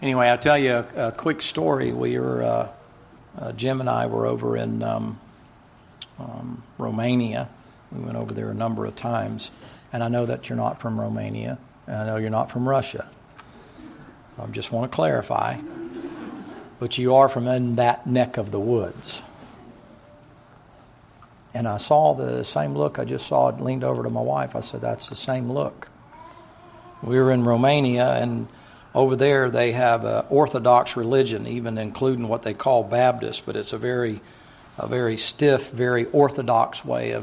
Anyway, I'll tell you a quick story. Jim and I were over in Romania. We went over there a number of times. And I know that you're not from Romania. And I know you're not from Russia. I just want to clarify. But you are from in that neck of the woods. And I saw the same look I just saw. I leaned over to my wife. I said, that's the same look. We were in Romania, and over there they have an Orthodox religion, even including what they call Baptist, but it's a very stiff, very Orthodox way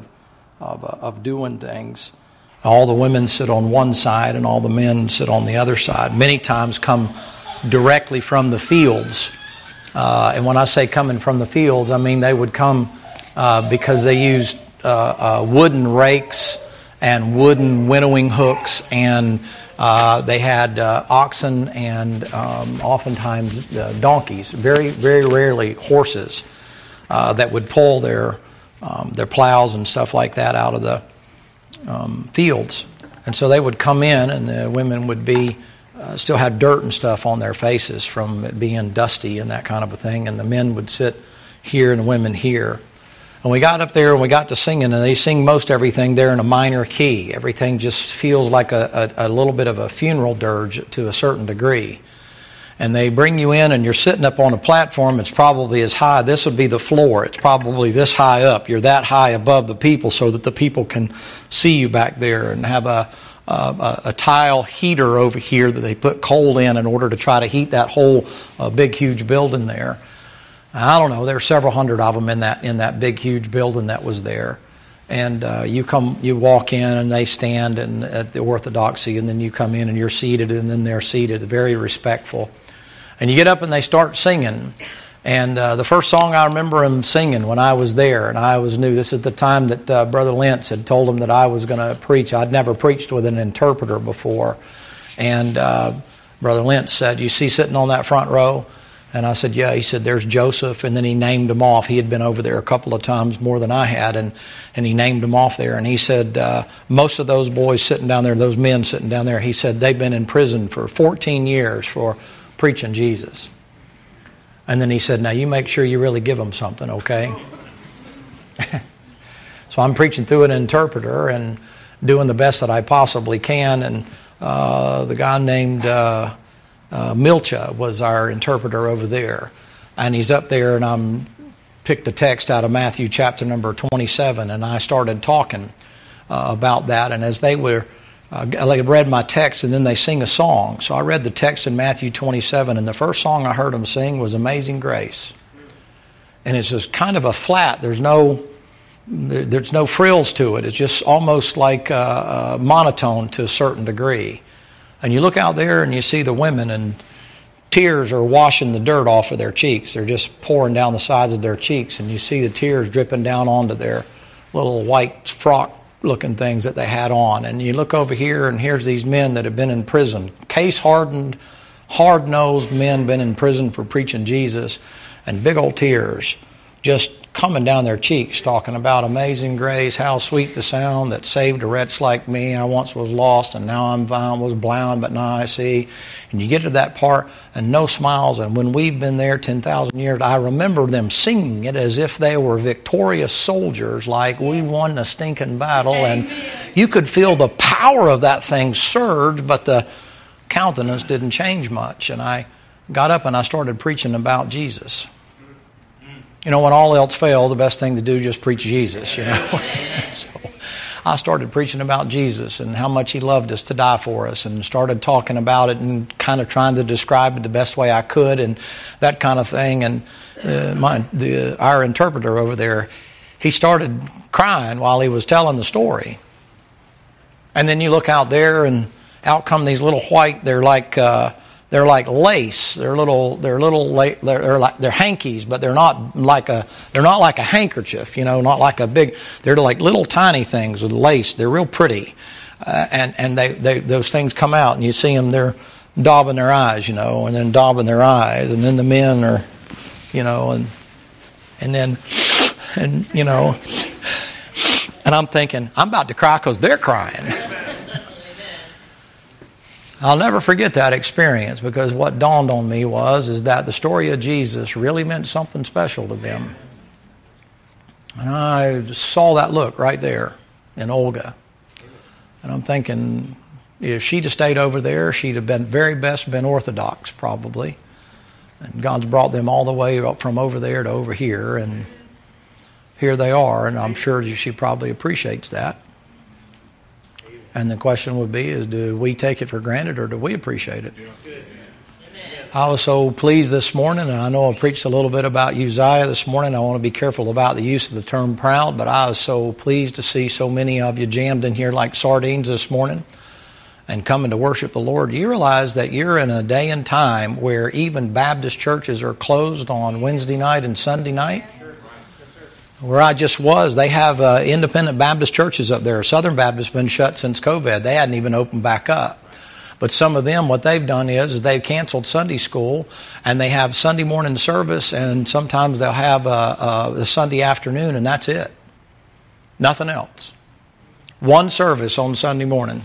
of doing things. All the women sit on one side and all the men sit on the other side. Many times come directly from the fields. And when I say coming from the fields, I mean they would come because they used wooden rakes and wooden winnowing hooks, and they had oxen and oftentimes donkeys, very, very rarely horses, that would pull their plows and stuff like that out of the fields. And so they would come in, and the women would be still had dirt and stuff on their faces from it being dusty and that kind of a thing, and the men would sit here and the women here. And we got up there and we got to singing, and they sing most everything there in a minor key. Everything just feels like a little bit of a funeral dirge to a certain degree. And they bring you in and you're sitting up on a platform. It's probably as high. This would be the floor. It's probably this high up. You're that high above the people so that the people can see you back there, and have a tile heater over here that they put coal in order to try to heat that whole big, huge building there. I don't know. There are several hundred of them in that big, huge building that was there. And you walk in, and they stand at the Orthodoxy, and then you come in and you're seated, and then they're seated, very respectful. And you get up and they start singing. And the first song I remember them singing when I was there, and I was new. This is the time that Brother Lentz had told them that I was going to preach. I'd never preached with an interpreter before. And Brother Lentz said, "You see sitting on that front row?" And I said, "Yeah." He said, "There's Joseph." And then he named them off. He had been over there a couple of times more than I had, and he named them off there. And he said, most of those boys sitting down there, those men sitting down there, he said they've been in prison for 14 years for preaching Jesus. And then he said, "Now you make sure you really give them something, okay?" So I'm preaching through an interpreter and doing the best that I possibly can. And the guy named Milcha was our interpreter over there. And he's up there, and I'm picked the text out of Matthew chapter number 27, and I started talking about that. And as they were, they read my text, and then they sing a song. So I read the text in Matthew 27, and the first song I heard them sing was Amazing Grace. And it's just kind of a flat. There's no frills to it. It's just almost like monotone to a certain degree. And you look out there and you see the women, and tears are washing the dirt off of their cheeks. They're just pouring down the sides of their cheeks, and you see the tears dripping down onto their little white frock-looking things that they had on. And you look over here, and here's these men that have been in prison. Case-hardened, hard-nosed men been in prison for preaching Jesus, and big old tears just coming down their cheeks, talking about amazing grace, how sweet the sound that saved a wretch like me. I once was lost, and now I'm found, was blind, but now I see. And you get to that part, and no smiles. And when we've been there 10,000 years, I remember them singing it as if they were victorious soldiers, like we won a stinking battle. And you could feel the power of that thing surge, but the countenance didn't change much. And I got up and I started preaching about Jesus. You know, when all else fails, the best thing to do is just preach Jesus, you know. So I started preaching about Jesus and how much He loved us to die for us, and started talking about it and kind of trying to describe it the best way I could and that kind of thing. And our interpreter over there, he started crying while he was telling the story. And then you look out there, and out come these little white, they're like lace. They're hankies, but they're not like a handkerchief, you know, not like a big. They're like little tiny things with lace. They're real pretty, and they those things come out, and you see them. They're daubing their eyes, you know, and then daubing their eyes, and then the men are, you know, and you know, and I'm thinking I'm about to cry because they're crying. I'll never forget that experience, because what dawned on me is that the story of Jesus really meant something special to them. And I saw that look right there in Olga. And I'm thinking, if she'd have stayed over there, she'd have been been Orthodox probably. And God's brought them all the way up from over there to over here, and here they are, and I'm sure she probably appreciates that. And the question would be, do we take it for granted, or do we appreciate it? I was so pleased this morning, and I know I preached a little bit about Uzziah this morning. I want to be careful about the use of the term proud, but I was so pleased to see so many of you jammed in here like sardines this morning and coming to worship the Lord. You realize that you're in a day and time where even Baptist churches are closed on Wednesday night and Sunday night? Where I just was, they have independent Baptist churches up there. Southern Baptist has been shut since COVID. They hadn't even opened back up. But some of them, what they've done is they've canceled Sunday school, and they have Sunday morning service, and sometimes they'll have a Sunday afternoon, and that's it. Nothing else. One service on Sunday morning.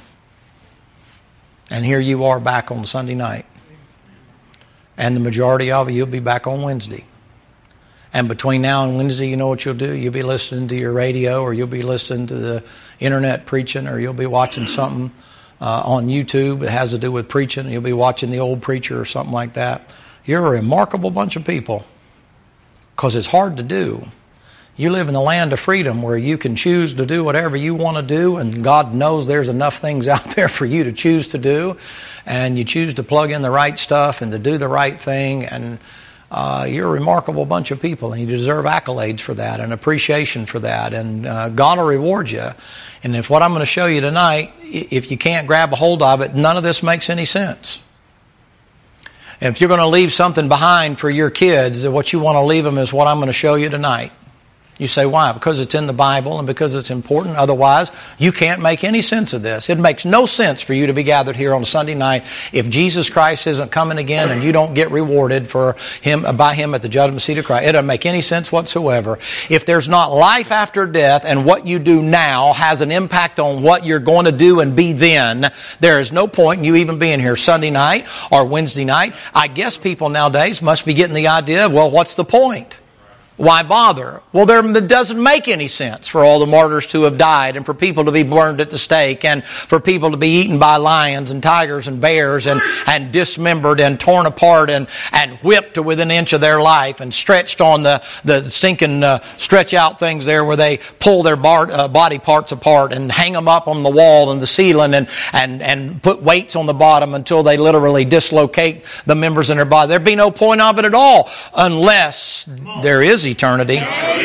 And here you are back on Sunday night. And the majority of you will be back on Wednesday. And between now and Wednesday, you know what you'll do? You'll be listening to your radio, or you'll be listening to the internet preaching, or you'll be watching something on YouTube that has to do with preaching. You'll be watching the old preacher or something like that. You're a remarkable bunch of people, because it's hard to do. You live in the land of freedom where you can choose to do whatever you want to do, and God knows there's enough things out there for you to choose to do, and you choose to plug in the right stuff and to do the right thing, and you're a remarkable bunch of people, and you deserve accolades for that and appreciation for that, and God will reward you. And if what I'm going to show you tonight, if you can't grab a hold of it, none of this makes any sense. And if you're going to leave something behind for your kids, what you want to leave them is what I'm going to show you tonight. You say, why? Because it's in the Bible and because it's important. Otherwise, you can't make any sense of this. It makes no sense for you to be gathered here on Sunday night if Jesus Christ isn't coming again and you don't get rewarded by Him at the judgment seat of Christ. It doesn't make any sense whatsoever. If there's not life after death, and what you do now has an impact on what you're going to do and be then, there is no point in you even being here Sunday night or Wednesday night. I guess people nowadays must be getting the idea of, well, what's the point? Why bother? Well, it doesn't make any sense for all the martyrs to have died, and for people to be burned at the stake, and for people to be eaten by lions and tigers and bears, and dismembered and torn apart and whipped to within an inch of their life, and stretched on the stinking stretch out things there where they pull their body parts apart and hang them up on the wall and the ceiling and put weights on the bottom until they literally dislocate the members in their body. There'd be no point of it at all unless there is eternity.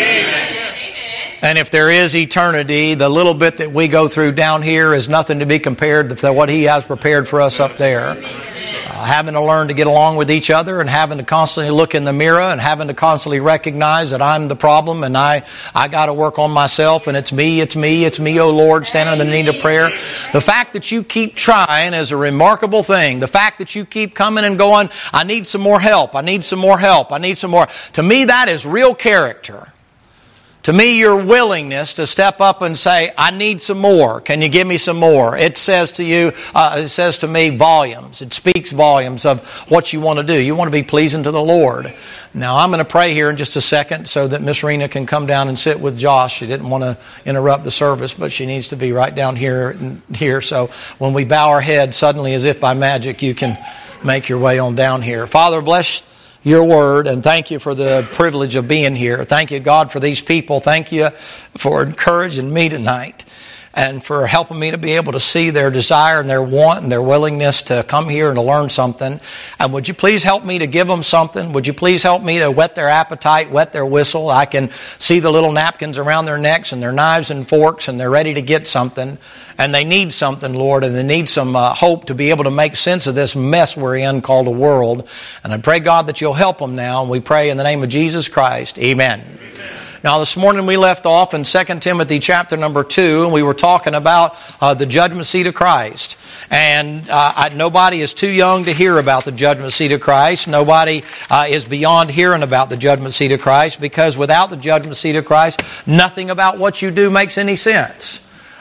And if there is eternity, the little bit that we go through down here is nothing to be compared to what He has prepared for us up there. Having to learn to get along with each other, and having to constantly look in the mirror, and having to constantly recognize that I'm the problem, and I got to work on myself, and it's me, oh Lord, standing in the need of prayer. The fact that you keep trying is a remarkable thing. The fact that you keep coming and going, I need some more help, I need some more help, I need some more. To me, that is real character. To me, your willingness to step up and say, I need some more. Can you give me some more? It says to you, it says to me volumes. It speaks volumes of what you want to do. You want to be pleasing to the Lord. Now, I'm going to pray here in just a second so that Miss Rena can come down and sit with Josh. She didn't want to interrupt the service, but she needs to be right down here. So when we bow our head, suddenly, as if by magic, you can make your way on down here. Father, bless Your Word, and thank You for the privilege of being here. Thank You, God, for these people. Thank You for encouraging me tonight, and for helping me to be able to see their desire and their want and their willingness to come here and to learn something. And would You please help me to give them something? Would You please help me to whet their appetite, whet their whistle? I can see the little napkins around their necks and their knives and forks, and they're ready to get something. And they need something, Lord, and they need some hope to be able to make sense of this mess we're in called a world. And I pray, God, that You'll help them now. And we pray in the name of Jesus Christ. Amen. Now, this morning we left off in 2 Timothy chapter number 2, and we were talking about the judgment seat of Christ. And nobody is too young to hear about the judgment seat of Christ. Nobody is beyond hearing about the judgment seat of Christ, because without the judgment seat of Christ, nothing about what you do makes any sense.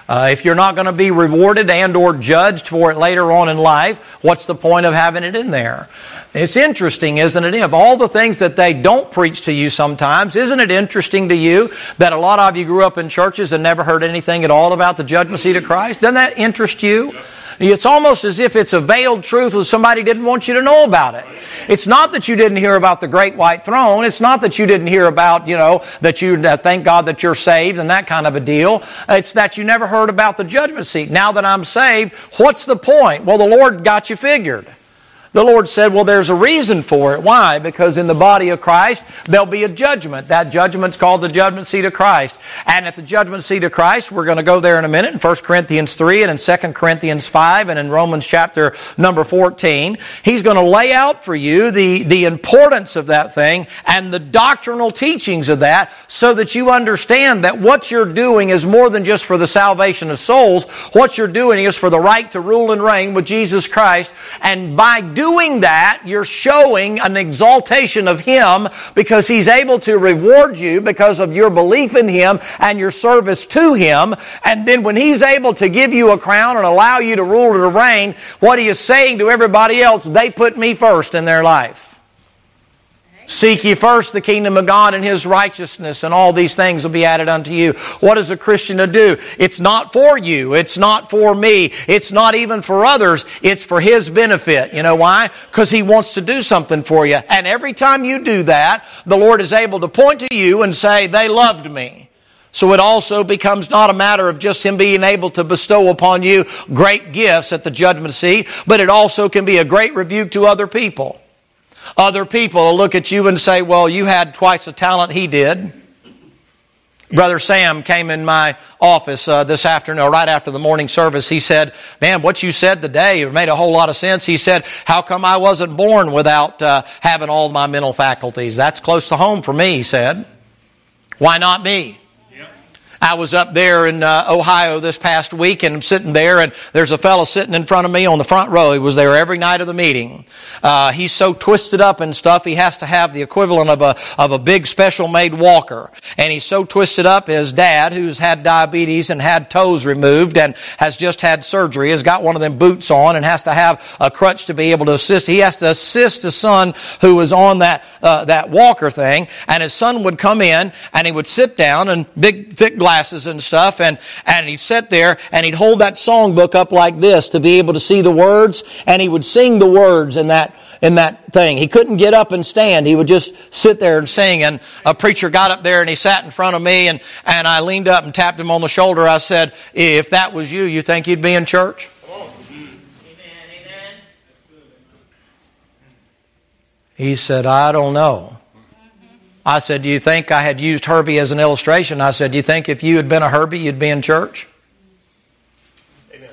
If you're not going to be rewarded and or judged for it later on in life, what's the point of having it in there? It's interesting, isn't it? Of all the things that they don't preach to you sometimes, isn't it interesting to you that a lot of you grew up in churches and never heard anything at all about the judgment seat of Christ? Doesn't that interest you? It's almost as if it's a veiled truth that somebody didn't want you to know about it. It's not that you didn't hear about the great white throne. It's not that you didn't hear about, that you thank God that you're saved and that kind of a deal. It's that you never heard about the judgment seat. Now that I'm saved, what's the point? Well, the Lord got you figured. The Lord said, well, there's a reason for it. Why? Because in the body of Christ, there'll be a judgment. That judgment's called the judgment seat of Christ. And at the judgment seat of Christ, we're going to go there in a minute, in 1 Corinthians 3 and in 2 Corinthians 5 and in Romans chapter number 14. He's going to lay out for you the importance of that thing and the doctrinal teachings of that so that you understand that what you're doing is more than just for the salvation of souls. What you're doing is for the right to rule and reign with Jesus Christ. And by doing that, you're showing an exaltation of Him because He's able to reward you because of your belief in Him and your service to Him. And then when He's able to give you a crown and allow you to rule and to reign, what He is saying to everybody else, they put me first in their life. Seek ye first the kingdom of God and His righteousness, and all these things will be added unto you. What is a Christian to do? It's not for you. It's not for me. It's not even for others. It's for His benefit. You know why? Because He wants to do something for you. And every time you do that, the Lord is able to point to you and say, they loved me. So it also becomes not a matter of just Him being able to bestow upon you great gifts at the judgment seat, but it also can be a great rebuke to other people. Other people will look at you and say, well, you had twice the talent he did. Brother Sam came in my office this afternoon, right after the morning service. He said, man, what you said today made a whole lot of sense. He said, how come I wasn't born without having all my mental faculties? That's close to home for me, he said. Why not me? I was up there in Ohio this past week, and I'm sitting there, and there's a fellow sitting in front of me on the front row. He was there every night of the meeting. He's so twisted up and stuff, he has to have the equivalent of a big special-made walker. And he's so twisted up, his dad, who's had diabetes and had toes removed and has just had surgery, has got one of them boots on and has to have a crutch to be able to assist. He has to assist his son who was on that walker thing, and his son would come in, and he would sit down, and big, thick glasses and stuff, and he'd sit there and he'd hold that songbook up like this to be able to see the words, and he would sing the words in that thing. He couldn't get up and stand. He would just sit there and sing. And a preacher got up there and he sat in front of me, and I leaned up and tapped him on the shoulder. I said, if that was you, you think you'd be in church? Amen. He said, I don't know. I said, do you think I had used Herbie as an illustration? I said, do you think if you had been a Herbie, you'd be in church? Amen.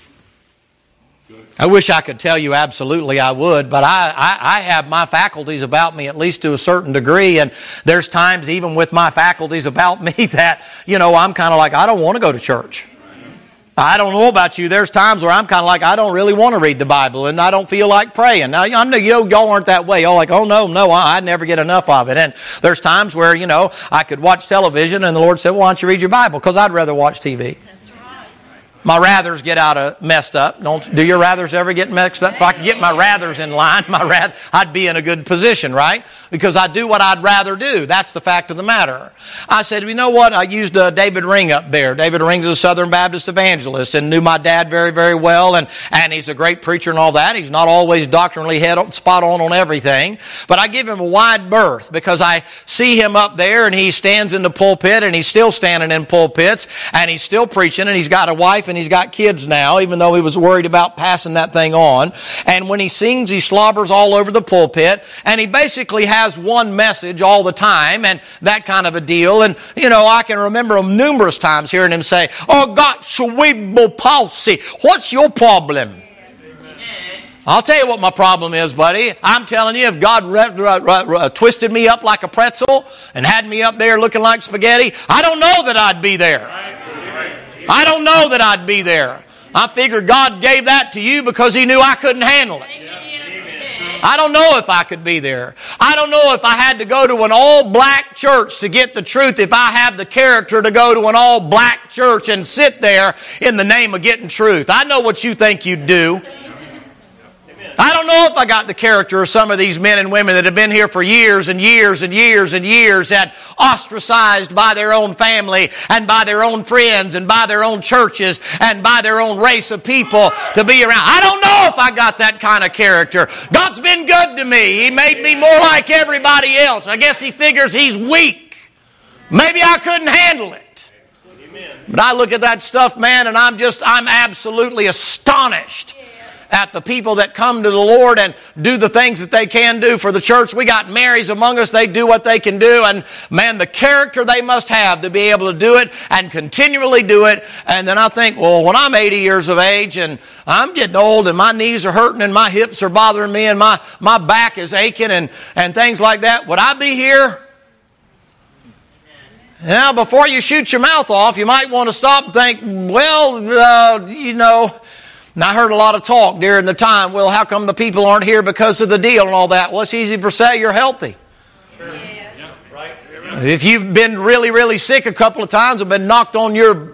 I wish I could tell you absolutely I would, but I have my faculties about me at least to a certain degree, and there's times even with my faculties about me that, I'm kind of like, I don't want to go to church. I don't know about you. There's times where I'm kind of like, I don't really want to read the Bible, and I don't feel like praying. Now, I know y'all aren't that way. Y'all like, oh, no, I never get enough of it. And there's times where, I could watch television, and the Lord said, well, why don't you read your Bible? Because I'd rather watch TV. My rathers get messed up. Do your rathers ever get mixed up? If I could get my rathers in line, I'd be in a good position, right? Because I do what I'd rather do. That's the fact of the matter. I said, you know what? I used David Ring up there. David Ring's a Southern Baptist evangelist and knew my dad very, very well. And he's a great preacher and all that. He's not always doctrinally spot on everything. But I give him a wide berth because I see him up there, and he stands in the pulpit, and he's still standing in pulpits, and he's still preaching, and he's got a wife, and he's got kids now, even though he was worried about passing that thing on. And when he sings, he slobbers all over the pulpit, and he basically has one message all the time, and that kind of a deal. And, I can remember him numerous times hearing him say, oh, got cerebral palsy. What's your problem? I'll tell you what my problem is, buddy. I'm telling you, if God twisted me up like a pretzel and had me up there looking like spaghetti, I don't know that I'd be there. I don't know that I'd be there. I figured God gave that to you because He knew I couldn't handle it. I don't know if I could be there. I don't know if I had to go to an all-black church to get the truth, if I have the character to go to an all-black church and sit there in the name of getting truth. I know what you think you'd do. I don't know if I got the character of some of these men and women that have been here for years and years and years and years, that ostracized by their own family and by their own friends and by their own churches and by their own race of people to be around. I don't know if I got that kind of character. God's been good to me. He made me more like everybody else. I guess He figures He's weak. Maybe I couldn't handle it. But I look at that stuff, man, and I'm absolutely astonished at the people that come to the Lord and do the things that they can do for the church. We got Marys among us. They do what they can do. And man, the character they must have to be able to do it and continually do it. And then I think, well, when I'm 80 years of age and I'm getting old and my knees are hurting and my hips are bothering me and my back is aching and things like that, would I be here? Now, before you shoot your mouth off, you might want to stop and think, well, and I heard a lot of talk during the time, well, how come the people aren't here because of the deal and all that? Well, it's easy to say you're healthy. Sure. Yeah. Right. If you've been really, really sick a couple of times or been knocked on your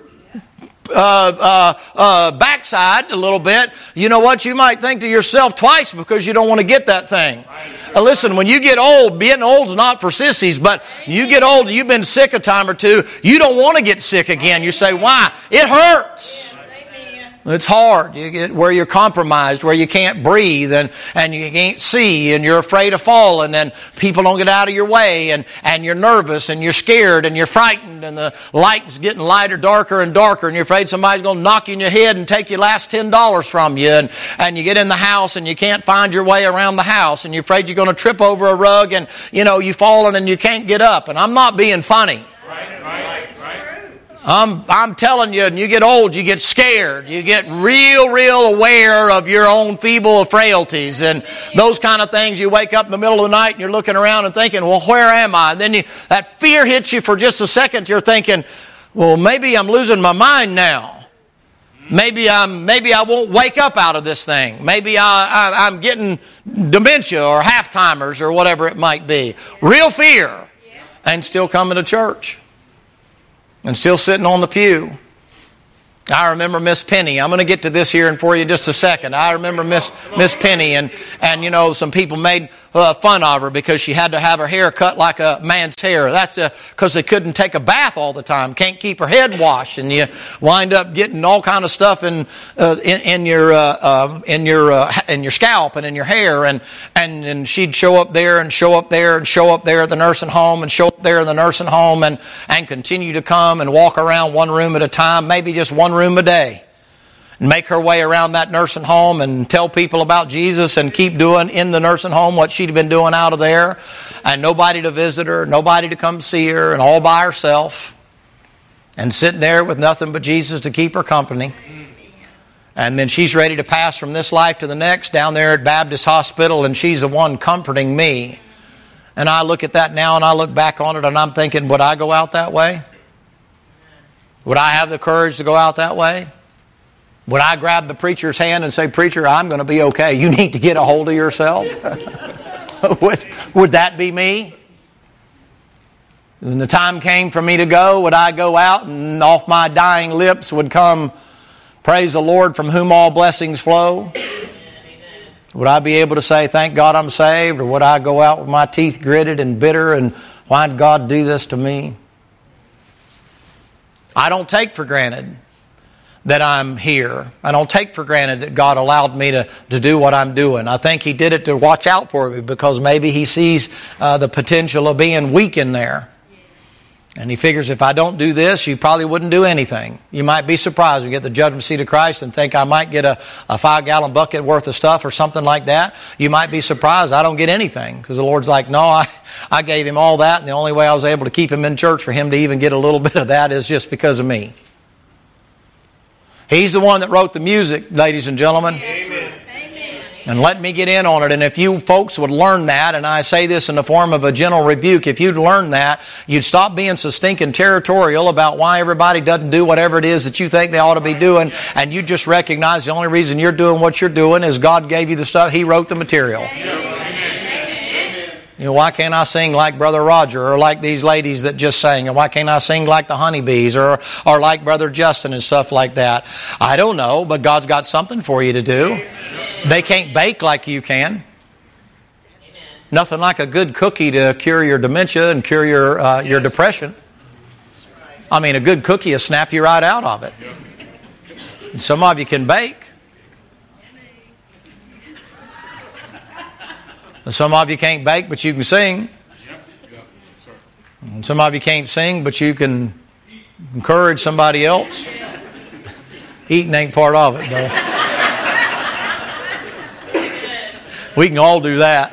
backside a little bit, you know what? You might think to yourself twice because you don't want to get that thing. Listen, when you get old, getting old's not for sissies, but you get old and you've been sick a time or two, you don't want to get sick again. You say, why? It hurts. It's hard. You get where you're compromised, where you can't breathe and you can't see and you're afraid of falling and people don't get out of your way and you're nervous and you're scared and you're frightened and the light's getting lighter, darker and darker and you're afraid somebody's going to knock you in your head and take your last $10 from you and you get in the house and you can't find your way around the house and you're afraid you're going to trip over a rug and you've fallen and you can't get up. And I'm not being funny. Right. I'm telling you, and you get old, you get scared. You get real aware of your own feeble frailties and those kind of things. You wake up in the middle of the night and you're looking around and thinking, well, where am I? And then that fear hits you for just a second. You're thinking, well, maybe I'm losing my mind now. Maybe I won't wake up out of this thing. Maybe I'm getting dementia or half-timers or whatever it might be. Real fear. And still coming to church. And still sitting on the pew. I remember Miss Penny. I'm going to get to this here and for you in just a second. I remember Miss Penny and some people made fun of her because she had to have her hair cut like a man's hair. That's because they couldn't take a bath all the time. Can't keep her head washed, and you wind up getting all kind of stuff in your scalp and in your hair. And she'd show up there and show up there and show up there at the nursing home and show up there in the nursing home and continue to come and walk around one room at a time, maybe just one room a day, and make her way around that nursing home and tell people about Jesus and keep doing in the nursing home what she'd been doing out of there, and nobody to visit her, nobody to come see her, and all by herself, and sitting there with nothing but Jesus to keep her company. And then she's ready to pass from this life to the next down there at Baptist Hospital, and she's the one comforting me. And I look at that now and I look back on it and I'm thinking, would I go out that way? Would I have the courage to go out that way? Would I grab the preacher's hand and say, preacher, I'm going to be okay. You need to get a hold of yourself? Would that be me? When the time came for me to go, would I go out and off my dying lips would come, praise the Lord from whom all blessings flow? Would I be able to say, thank God I'm saved? Or would I go out with my teeth gritted and bitter and why did God do this to me? I don't take for granted that I'm here. I don't take for granted that God allowed me to do what I'm doing. I think He did it to watch out for me because maybe He sees the potential of being weak in there. And He figures if I don't do this, you probably wouldn't do anything. You might be surprised when you get the judgment seat of Christ and think I might get a 5-gallon bucket worth of stuff or something like that. You might be surprised I don't get anything because the Lord's like, no, I gave him all that, and the only way I was able to keep him in church for him to even get a little bit of that is just because of me. He's the one that wrote the music, ladies and gentlemen. Amen. And let me get in on it. And if you folks would learn that, and I say this in the form of a gentle rebuke, if you'd learn that, you'd stop being so stinking territorial about why everybody doesn't do whatever it is that you think they ought to be doing, and you just recognize the only reason you're doing what you're doing is God gave you the stuff, He wrote the material. You know, why can't I sing like Brother Roger or like these ladies that just sang? And why can't I sing like the Honeybees or like Brother Justin and stuff like that? I don't know, but God's got something for you to do. They can't bake like you can. Nothing like a good cookie to cure your dementia and cure your depression. I mean, a good cookie will snap you right out of it. And some of you can bake. Some of you can't bake, but you can sing. And some of you can't sing, but you can encourage somebody else. Eating ain't part of it, though. We can all do that.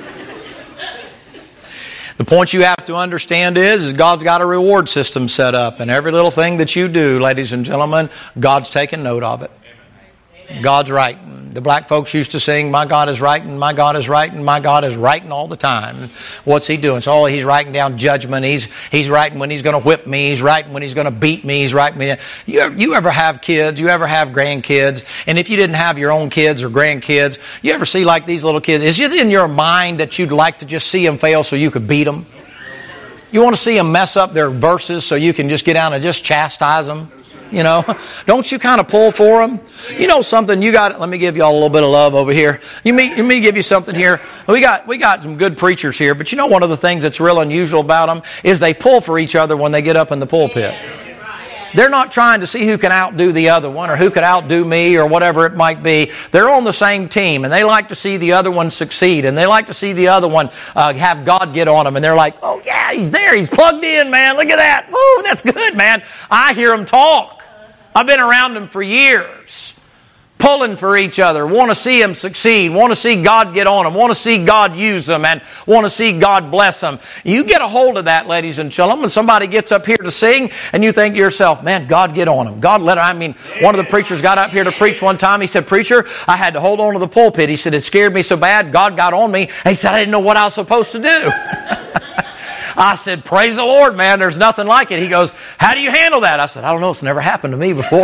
The point you have to understand is God's got a reward system set up. And every little thing that you do, ladies and gentlemen, God's taking note of it. God's writing. The black folks used to sing, my God is writing, my God is writing, my God is writing all the time. What's He doing? So He's writing down judgment. He's writing when He's going to whip me. He's writing when He's going to beat me. He's writing me. You ever have kids? You ever have grandkids? And if you didn't have your own kids or grandkids, you ever see like these little kids? Is it in your mind that you'd like to just see them fail so you could beat them? You want to see them mess up their verses so you can just get down and just chastise them? You know, don't you kind of pull for them? You know something, you got, let me give you all a little bit of love over here. Let me give you something here. We got some good preachers here, but you know one of the things that's real unusual about them is they pull for each other when they get up in the pulpit. They're not trying to see who can outdo the other one or who could outdo me or whatever it might be. They're on the same team and they like to see the other one succeed and they like to see the other one have God get on them. And they're like, oh yeah, he's there. He's plugged in, man. Look at that. Woo, that's good, man. I hear them talk. I've been around them for years. Pulling for each other, want to see them succeed, want to see God get on them, want to see God use them, and want to see God bless them. You get a hold of that, ladies and gentlemen. When somebody gets up here to sing, and you think to yourself, man, God get on them. God let them. I mean, one of the preachers got up here to preach one time. He said, preacher, I had to hold on to the pulpit. He said, it scared me so bad, God got on me. And he said, I didn't know what I was supposed to do. I said, praise the Lord, man, there's nothing like it. He goes, how do you handle that? I said, I don't know, it's never happened to me before.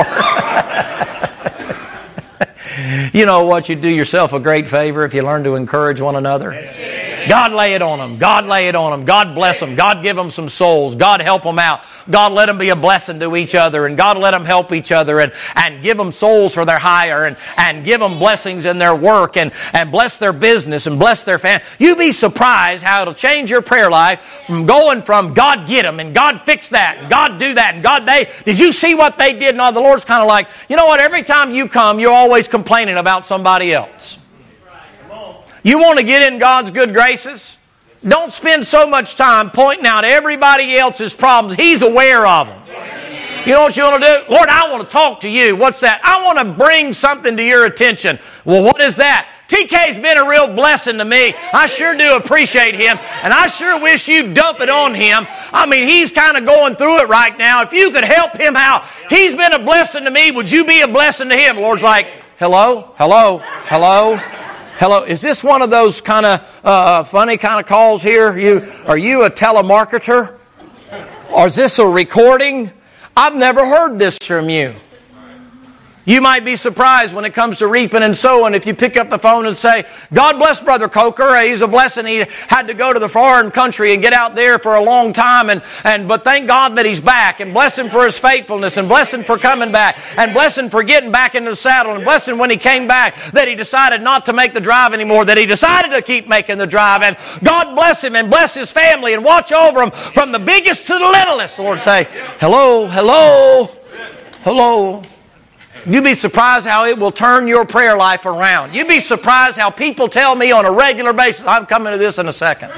You know what? You do yourself a great favor if you learn to encourage one another. God lay it on them. God lay it on them. God bless them. God give them some souls. God help them out. God let them be a blessing to each other. And God let them help each other and give them souls for their hire and give them blessings in their work and bless their business and bless their family. You'd be surprised how it'll change your prayer life from going from God get them and God fix that and God do that and God did you see what they did? No, the Lord's kind of like, you know what? Every time you come, you're always complaining about somebody else. You want to get in God's good graces? Don't spend so much time pointing out everybody else's problems. He's aware of them. You know what you want to do? Lord, I want to talk to you. What's that? I want to bring something to your attention. Well, what is that? TK's been a real blessing to me. I sure do appreciate him. And I sure wish you'd dump it on him. I mean, he's kind of going through it right now. If you could help him out, he's been a blessing to me. Would you be a blessing to him? The Lord's like, hello? Hello? Hello? Hello, is this one of those kind of funny kind of calls here? Are you a telemarketer? Or is this a recording? I've never heard this from you. You might be surprised when it comes to reaping and sowing if you pick up the phone and say, God bless Brother Coker. He's a blessing. He had to go to the foreign country and get out there for a long time. But thank God that he's back. And bless him for his faithfulness. And bless him for coming back. And bless him for getting back into the saddle. And bless him when he came back that he decided not to make the drive anymore. That he decided to keep making the drive. And God bless him and bless his family and watch over him from the biggest to the littlest. The Lord say, hello, hello, hello. You'd be surprised how it will turn your prayer life around. You'd be surprised how people tell me on a regular basis, I'm coming to this in a second.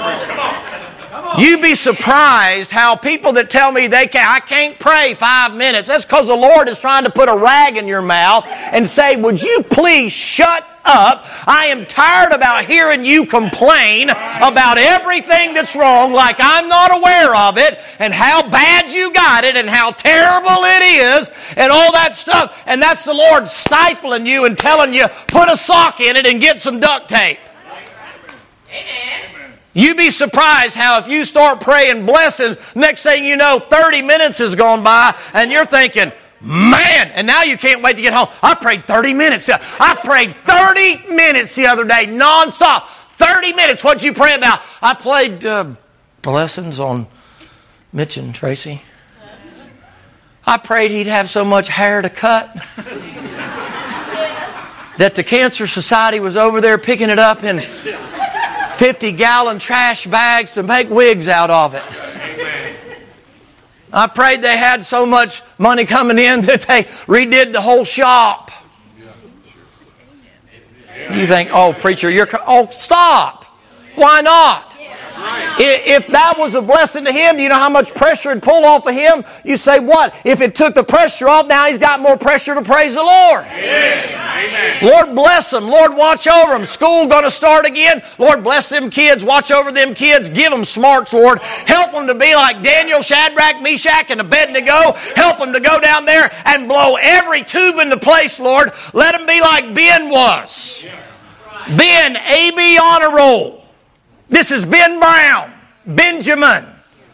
You'd be surprised how people that tell me I can't pray 5 minutes. That's because the Lord is trying to put a rag in your mouth and say, would you please shut up? I am tired about hearing you complain about everything that's wrong like I'm not aware of it and how bad you got it and how terrible it is and all that stuff. And that's the Lord stifling you and telling you, put a sock in it and get some duct tape. Amen. You'd be surprised how if you start praying blessings, next thing you know, 30 minutes has gone by and you're thinking, man, and now you can't wait to get home. I prayed 30 minutes. I prayed 30 minutes the other day, nonstop. 30 minutes. What'd you pray about? I played blessings on Mitch and Tracy. I prayed he'd have so much hair to cut that the Cancer Society was over there picking it up in 50-gallon trash bags to make wigs out of it. I prayed they had so much money coming in that they redid the whole shop. You think, oh, preacher, stop. Why not? If that was a blessing to him, do you know how much pressure it'd pull off of him? You say, what? If it took the pressure off, now he's got more pressure to praise the Lord. Amen. Lord, bless them. Lord, watch over them. School going to start again. Lord, bless them kids. Watch over them kids. Give them smarts, Lord. Help them to be like Daniel, Shadrach, Meshach, and Abednego. Help them to go down there and blow every tube into place, Lord. Let them be like Ben was. Ben, A.B. honor roll. This is Ben Brown, Benjamin.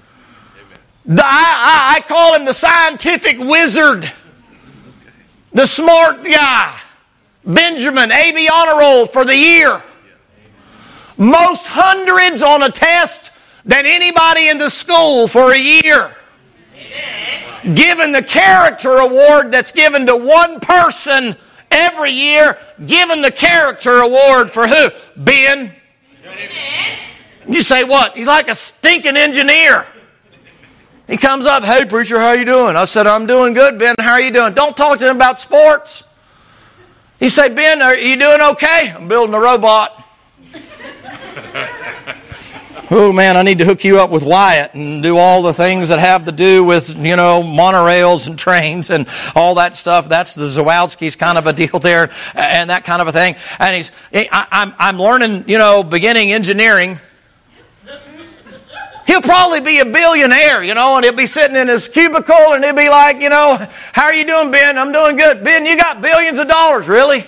I call him the scientific wizard, the smart guy. Benjamin, A.B. honor roll for the year. Most hundreds on a test than anybody in the school for a year. Given the character award that's given to one person every year, given the character award for who? Ben. You say, what? He's like a stinking engineer. He comes up, hey, preacher, how you doing? I said, I'm doing good, Ben. How are you doing? Don't talk to him about sports. You say, Ben, are you doing okay? I'm building a robot. Oh, man, I need to hook you up with Wyatt and do all the things that have to do with, monorails and trains and all that stuff. That's the Zawadzki's kind of a deal there and that kind of a thing. And I'm learning, beginning engineering. He'll probably be a billionaire, and he'll be sitting in his cubicle and he'll be like, how are you doing, Ben? I'm doing good. Ben, you got billions of dollars, really?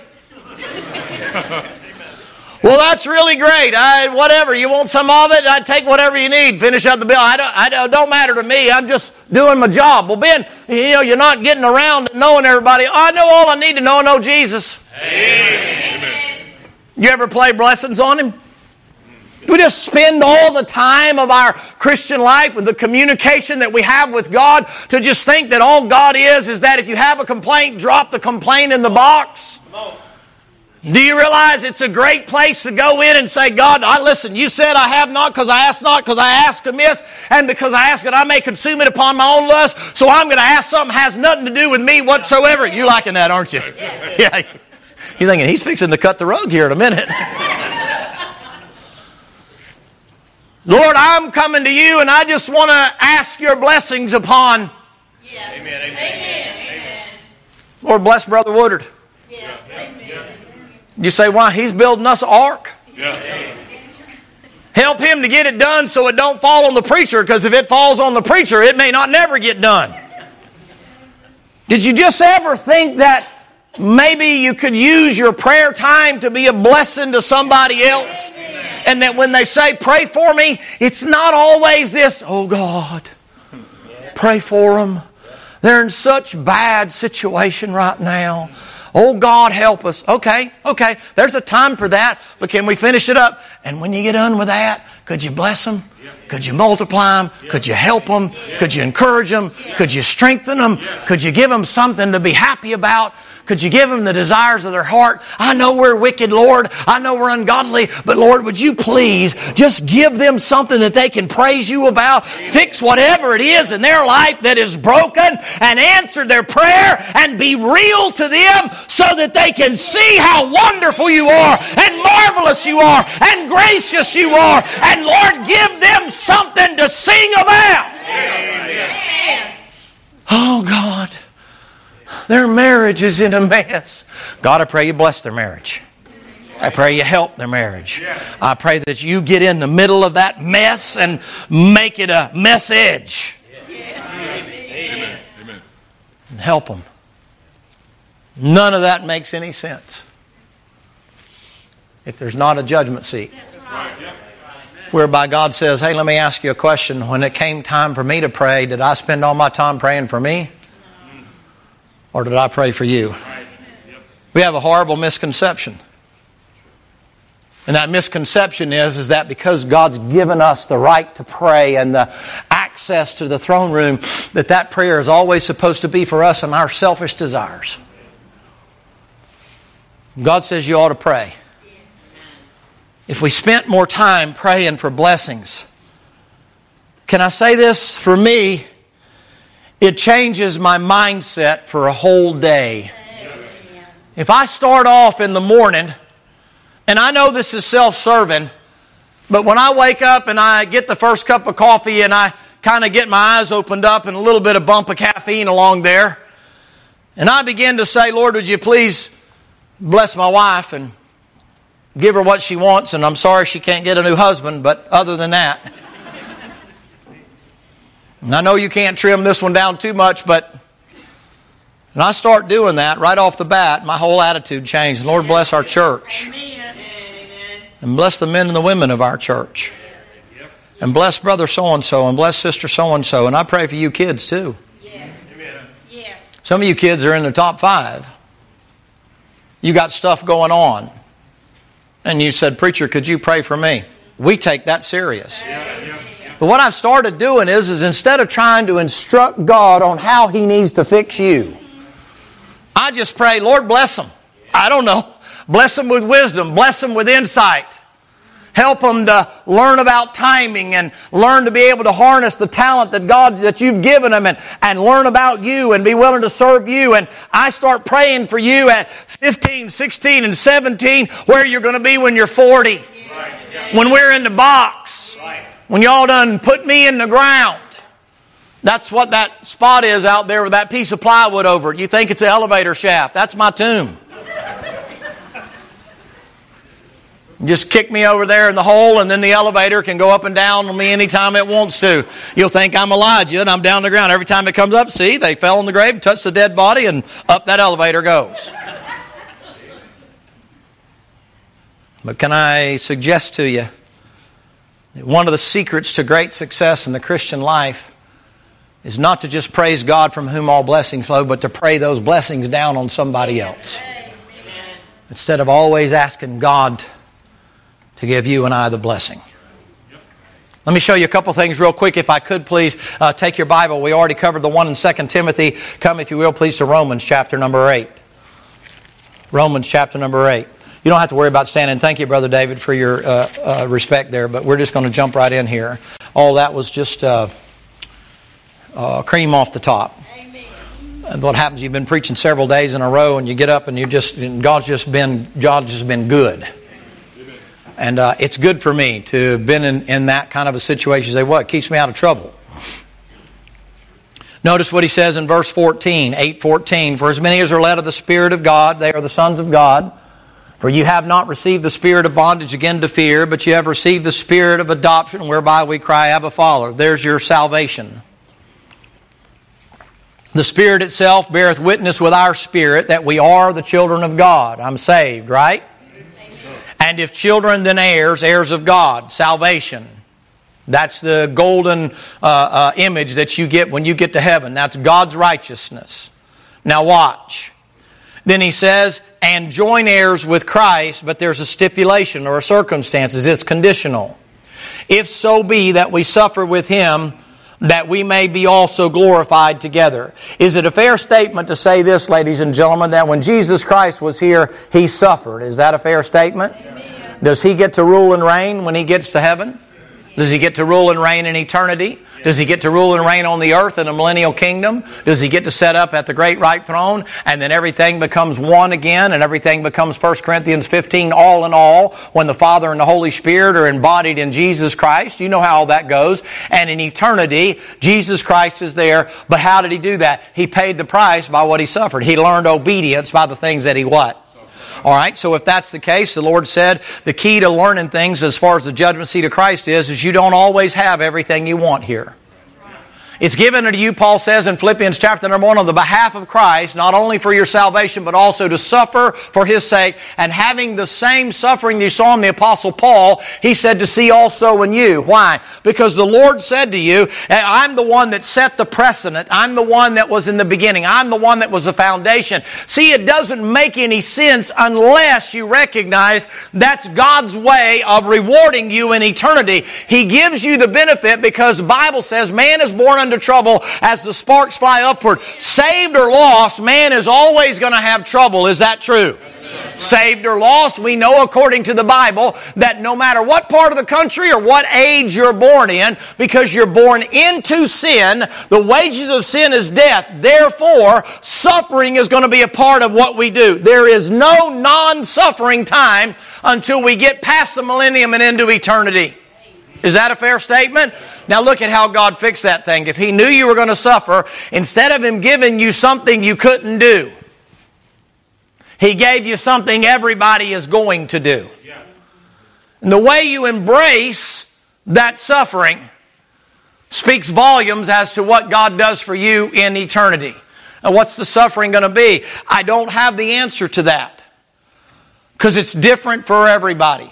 Well, that's really great. Whatever. You want some of it? I'd take whatever you need. Finish up the bill. It don't matter to me. I'm just doing my job. Well, Ben, you're not getting around knowing everybody. I know all I need to know. I know Jesus. Amen. You ever play blessings on him? We just spend all the time of our Christian life with the communication that we have with God to just think that all God is that if you have a complaint, drop the complaint in the box. Do you realize it's a great place to go in and say, God, listen, you said I have not because I ask amiss, and because I ask it, I may consume it upon my own lust, so I'm going to ask something that has nothing to do with me whatsoever. You're liking that, aren't you? Yeah. You're thinking, he's fixing to cut the rug here in a minute. Lord, I'm coming to you, and I just want to ask your blessings upon. Yes. Amen. Amen. Lord, bless Brother Woodard. Yes. Amen. You say, why? He's building us an ark. Yeah. Help him to get it done so it don't fall on the preacher, because if it falls on the preacher, it may not never get done. Did you just ever think that maybe you could use your prayer time to be a blessing to somebody else? And that when they say, pray for me, it's not always this, oh God, pray for them. They're in such bad situation right now. Oh God, help us. Okay, there's a time for that, but can we finish it up? And when you get done with that, could you bless them? Could you multiply them? Could you help them? Could you encourage them? Could you strengthen them? Could you give them something to be happy about? Could you give them the desires of their heart? I know we're wicked, Lord. I know we're ungodly. But Lord, would you please just give them something that they can praise you about? Fix whatever it is in their life that is broken and answer their prayer and be real to them so that they can see how wonderful you are and marvelous you are and gracious you are. And Lord, give them something to sing about. Amen. Oh God. Their marriage is in a mess. God, I pray you bless their marriage. I pray you help their marriage. I pray that you get in the middle of that mess and make it a message. Amen. And help them. None of that makes any sense if there's not a judgment seat. Whereby God says, hey, let me ask you a question. When it came time for me to pray, did I spend all my time praying for me? Or did I pray for you? We have a horrible misconception. And that misconception is that because God's given us the right to pray and the access to the throne room, that prayer is always supposed to be for us and our selfish desires. God says you ought to pray. If we spent more time praying for blessings, can I say this? For me, it changes my mindset for a whole day. If I start off in the morning, and I know this is self-serving, but when I wake up and I get the first cup of coffee and I kind of get my eyes opened up and a little bit of bump of caffeine along there, and I begin to say, Lord, would you please bless my wife and give her what she wants, and I'm sorry she can't get a new husband, but other than that. And I know you can't trim this one down too much, but when I start doing that right off the bat, my whole attitude changed. Lord, bless our church. And bless the men and the women of our church. And bless brother so-and-so and bless sister so-and-so. And I pray for you kids too. Some of you kids are in the top 5. You got stuff going on. And you said, preacher, could you pray for me? We take that serious. But what I've started doing is instead of trying to instruct God on how He needs to fix you, I just pray, Lord, bless them. I don't know. Bless them with wisdom. Bless them with insight. Help them to learn about timing and learn to be able to harness the talent that you've given them and learn about you and be willing to serve you. And I start praying for you at 15, 16, and 17 where you're going to be when you're 40. When we're in the box. When y'all done put me in the ground. That's what that spot is out there with that piece of plywood over it. You think it's an elevator shaft. That's my tomb. Just kick me over there in the hole and then the elevator can go up and down on me anytime it wants to. You'll think I'm Elijah and I'm down on the ground. Every time it comes up, see, they fell in the grave, touched the dead body, and up that elevator goes. But can I suggest to you that one of the secrets to great success in the Christian life is not to just praise God from whom all blessings flow, but to pray those blessings down on somebody else. Instead of always asking God to give you and I the blessing. Let me show you a couple things real quick. If I could, please take your Bible. We already covered the one in 2 Timothy. Come, if you will, please, to Romans chapter number 8. Romans chapter number 8. You don't have to worry about standing. Thank you, Brother David, for your respect there, but we're just going to jump right in here. All that was just cream off the top. Amen. And what happens, you've been preaching several days in a row and you get up and God's just been good. And it's good for me to have been in that kind of a situation. You say, what? It keeps me out of trouble. Notice what he says in verse 14, 8:14. For as many as are led of the Spirit of God, they are the sons of God. For you have not received the spirit of bondage again to fear, but you have received the Spirit of adoption, whereby we cry, Abba, Father. There's your salvation. The Spirit itself beareth witness with our spirit that we are the children of God. I'm saved, right? And if children, then heirs, heirs of God, salvation. That's the golden image that you get when you get to heaven. That's God's righteousness. Now watch. Then he says, and join heirs with Christ, but there's a stipulation or a circumstances. It's conditional. If so be that we suffer with Him, that we may be also glorified together. Is it a fair statement to say this, ladies and gentlemen, that when Jesus Christ was here, He suffered? Is that a fair statement? Amen. Does He get to rule and reign when He gets to heaven? Does He get to rule and reign in eternity? Does He get to rule and reign on the earth in a millennial kingdom? Does He get to set up at the great right throne and then everything becomes one again and everything becomes 1 Corinthians 15 all in all when the Father and the Holy Spirit are embodied in Jesus Christ? You know how all that goes. And in eternity, Jesus Christ is there. But how did He do that? He paid the price by what He suffered. He learned obedience by the things that He what? All right, so if that's the case, the Lord said the key to learning things as far as the judgment seat of Christ is you don't always have everything you want here. It's given unto you, Paul says in Philippians chapter number 1, on the behalf of Christ, not only for your salvation, but also to suffer for His sake. And having the same suffering that you saw in the Apostle Paul, he said to see also in you. Why? Because the Lord said to you, I'm the one that set the precedent. I'm the one that was in the beginning. I'm the one that was the foundation. See, it doesn't make any sense unless you recognize that's God's way of rewarding you in eternity. He gives you the benefit because the Bible says man is born unto trouble as the sparks fly upward. Saved or lost, man is always going to have trouble. Is that true? Saved or lost, we know according to the Bible that no matter what part of the country or what age you're born in, because you're born into sin, the wages of sin is death. Therefore, suffering is going to be a part of what we do. There is no non-suffering time until we get past the millennium and into eternity. Is that a fair statement? Now look at how God fixed that thing. If He knew you were going to suffer, instead of Him giving you something you couldn't do, He gave you something everybody is going to do. And the way you embrace that suffering speaks volumes as to what God does for you in eternity. And what's the suffering going to be? I don't have the answer to that, because it's different for everybody.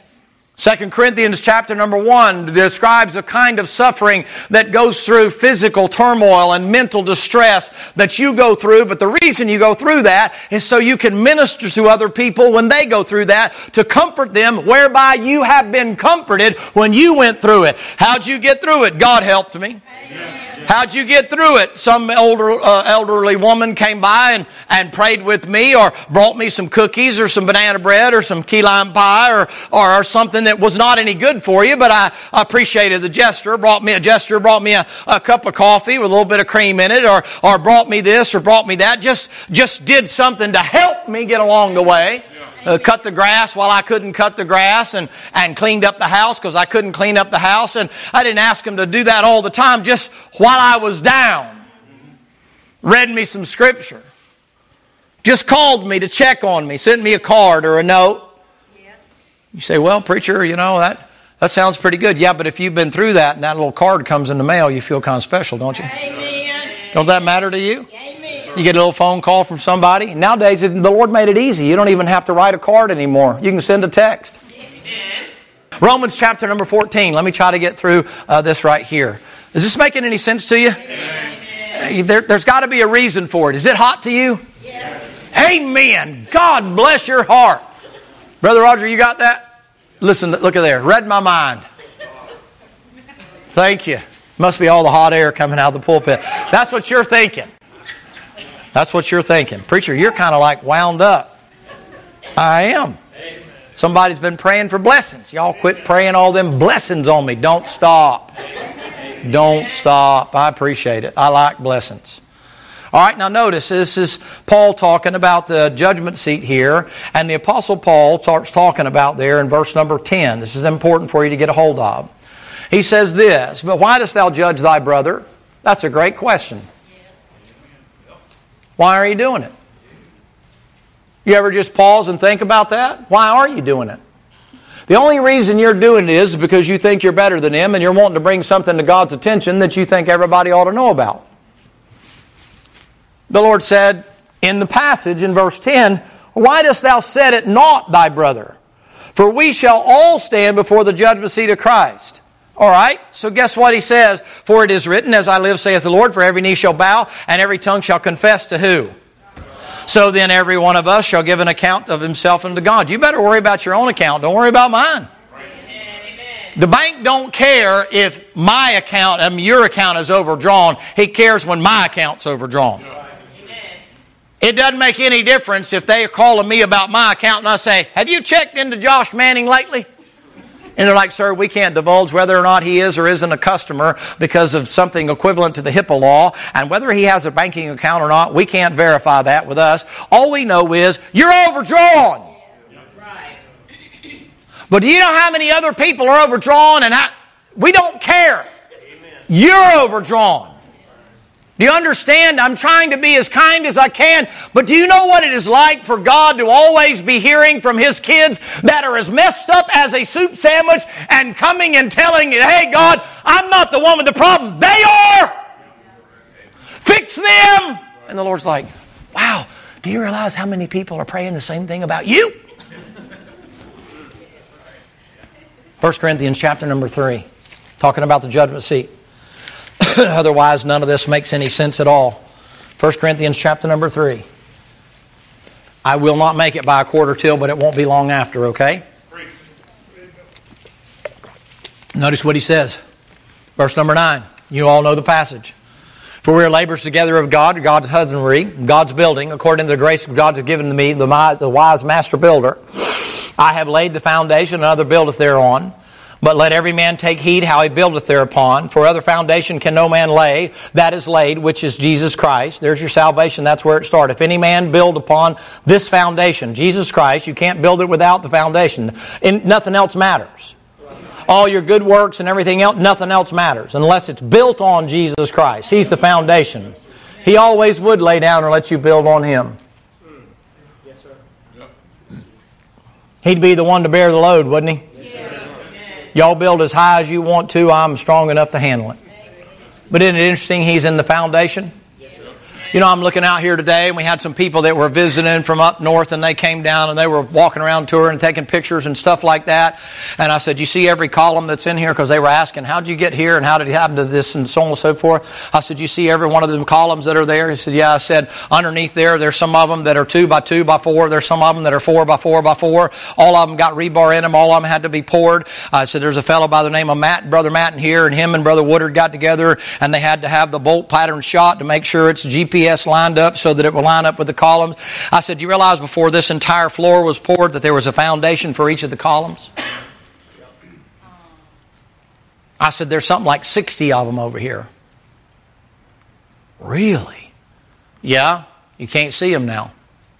2 Corinthians chapter number 1 describes a kind of suffering that goes through physical turmoil and mental distress that you go through. But the reason you go through that is so you can minister to other people when they go through that, to comfort them, whereby you have been comforted when you went through it. How'd you get through it? God helped me. How'd you get through it? Some elderly woman came by and prayed with me, or brought me some cookies or some banana bread or some key lime pie or something that was not any good for you, but I appreciated the gesture. Brought me a cup of coffee with a little bit of cream in it, or brought me this or brought me that. Just did something to help me get along the way. Cut the grass while I couldn't cut the grass, and cleaned up the house because I couldn't clean up the house. And I didn't ask him to do that all the time, just while I was down. Read me some scripture. Just called me to check on me, sent me a card or a note. Yes. You say, well, preacher, that sounds pretty good. Yeah, but if you've been through that and that little card comes in the mail, you feel kind of special, don't you? Amen. Don't that matter to you? Amen. You get a little phone call from somebody. Nowadays, the Lord made it easy. You don't even have to write a card anymore. You can send a text. Amen. Romans chapter number 14. Let me try to get through this right here. Is this making any sense to you? Amen. There's got to be a reason for it. Is it hot to you? Yes. Amen. God bless your heart. Brother Roger, you got that? Listen, look at there. Read my mind. Thank you. Must be all the hot air coming out of the pulpit. That's what you're thinking. That's what you're thinking. Preacher, you're kind of like wound up. I am. Amen. Somebody's been praying for blessings. Y'all quit praying all them blessings on me. Don't stop. Amen. Don't stop. I appreciate it. I like blessings. All right, now notice, this is Paul talking about the judgment seat here. And the Apostle Paul starts talking about there in verse number 10. This is important for you to get a hold of. He says this, but why dost thou judge thy brother? That's a great question. Why are you doing it? You ever just pause and think about that? Why are you doing it? The only reason you're doing it is because you think you're better than him and you're wanting to bring something to God's attention that you think everybody ought to know about. The Lord said in the passage in verse 10, why dost thou set at naught thy brother? For we shall all stand before the judgment seat of Christ. All right, so guess what he says? For it is written, as I live, saith the Lord, for every knee shall bow, and every tongue shall confess to who? So then every one of us shall give an account of himself unto God. You better worry about your own account. Don't worry about mine. Amen. The bank don't care if my account, your account is overdrawn. He cares when my account's overdrawn. It doesn't make any difference if they're calling me about my account and I say, have you checked into Josh Manning lately? And they're like, sir, we can't divulge whether or not he is or isn't a customer because of something equivalent to the HIPAA law. And whether he has a banking account or not, we can't verify that with us. All we know is, you're overdrawn. That's right. But do you know how many other people are overdrawn? And we don't care. Amen. You're overdrawn. Do you understand? I'm trying to be as kind as I can, but do you know what it is like for God to always be hearing from His kids that are as messed up as a soup sandwich and coming and telling you, hey God, I'm not the one with the problem. They are! Fix them! And the Lord's like, wow, do you realize how many people are praying the same thing about you? 1 Corinthians chapter number 3, talking about the judgment seat. Otherwise, none of this makes any sense at all. 1 Corinthians chapter number 3. I will not make it by a quarter till, but it won't be long after, okay? Notice what he says. Verse number 9. You all know the passage. For we are laborers together of God, God's husbandry, God's building, according to the grace of God has given to me, the wise master builder. I have laid the foundation, another buildeth thereon. But let every man take heed how he buildeth thereupon. For other foundation can no man lay, that is laid, which is Jesus Christ. There's your salvation, that's where it started. If any man build upon this foundation, Jesus Christ, you can't build it without the foundation. And nothing else matters. All your good works and everything else, nothing else matters unless it's built on Jesus Christ. He's the foundation. He always would lay down and let you build on Him. Yes, sir. He'd be the one to bear the load, wouldn't He? Y'all build as high as you want to. I'm strong enough to handle it. But isn't it interesting He's in the foundation? You know, I'm looking out here today, and we had some people that were visiting from up north, and they came down, and they were walking around touring and taking pictures and stuff like that. And I said, you see every column that's in here? Because they were asking, how did you get here, and how did it happen to this, and so on and so forth. I said, you see every one of them columns that are there? He said, yeah. I said, underneath there's some of them that are 2 by 2 by 4. There's some of them that are 4 by 4 by 4. All of them got rebar in them. All of them had to be poured. I said, there's a fellow by the name of Matt, Brother Matt in here, and him and Brother Woodard got together, and they had to have the bolt pattern shot to make sure it's GPS lined up so that it will line up with the columns. I said, do you realize before this entire floor was poured that there was a foundation for each of the columns? I said, there's something like 60 of them over here. Really? Yeah, you can't see them now.